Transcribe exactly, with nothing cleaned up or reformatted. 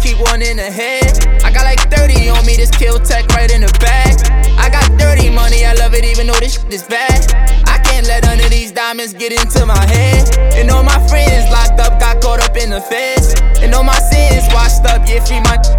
keep one in the head. I got like thirty on me, this kill tech right in the bag. I got dirty money, I love it even though this shit is bad. I can't let none of these diamonds get into my head. And all my friends locked up, got caught up in the feds. And all my sins washed up, yeah, free my